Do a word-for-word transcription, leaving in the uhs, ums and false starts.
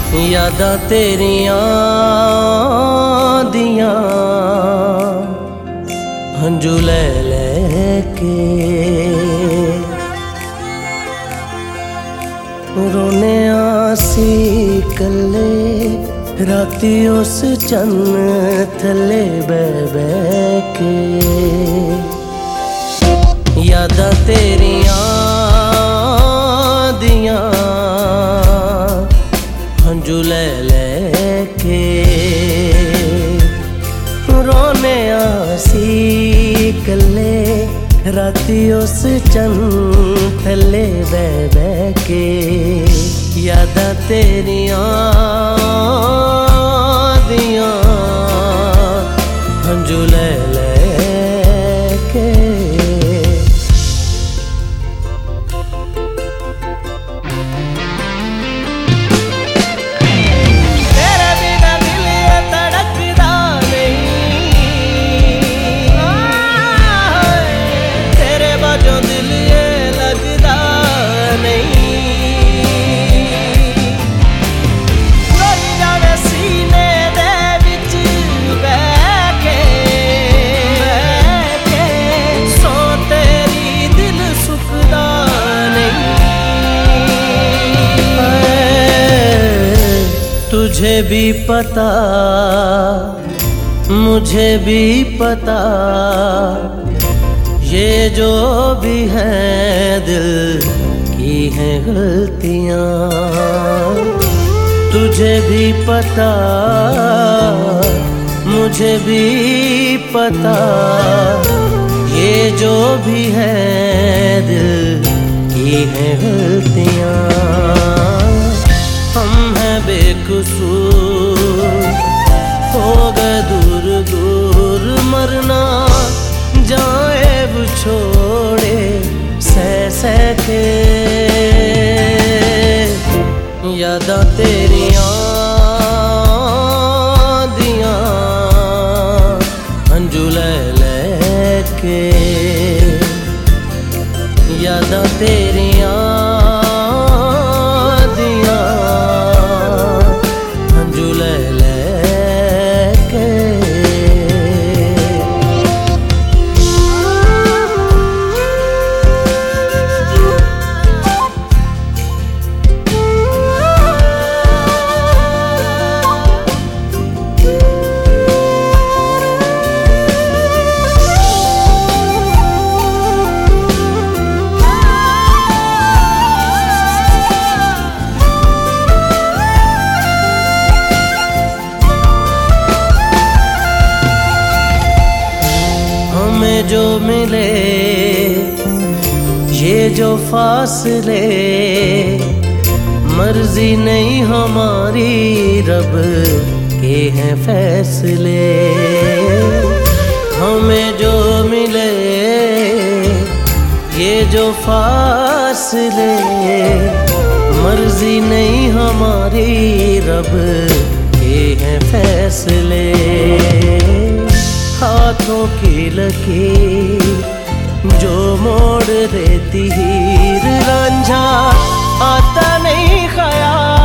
यादां तेरियां दियां हंजू ले लेके रोने आसी कल्ले राती उस चन्न थल्ले बह बह के। यादां तेरियां दियां हंजू ले लेके रोने आसी कल्ले राती उस चन्न थल्ले बह बह के। यादां तेरियां दियां हंजू ले लेके। तुझे भी पता मुझे भी पता ये जो भी है दिल की है गलतियाँ। तुझे भी पता मुझे भी पता ये जो भी है दिल की है गलतियाँ। हम हैं बेकसूर हो गए दूर दूर मरना जाए वो छोड़े सह सह के। यादां तेरियां दियां हंजू ले लेके। यादां तेरियां जो मिले ये जो फासले मर्जी नहीं हमारी रब के हैं फैसले। हमें जो मिले ये जो फासले मर्जी नहीं हमारी रब के हैं फैसले। हाथों की लकीर जो मोड़ देती हीर रांझा आता नहीं ख्याल।